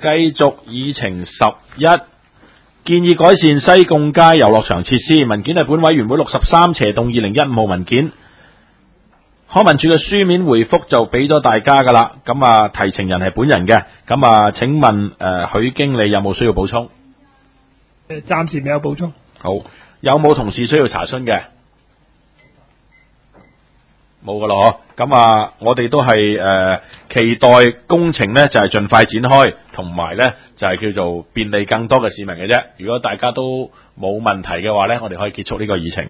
繼續議程11，建議改善西貢街遊樂場設施。文件係本委員會63/2015號文件。康文署嘅書面回覆就俾咗大家噶啦，咁啊提呈人係本人嘅，咁啊請問許經理有冇需要補充？ 暫時未有補充。 好，有冇同事需要查詢嘅？冇噶咯，咁啊我哋都係期待工程呢就係盡快展開，同埋呢就係叫做便利更多嘅市民嘅啫。如果大家都冇問題嘅話呢，我哋可以結束呢個議程。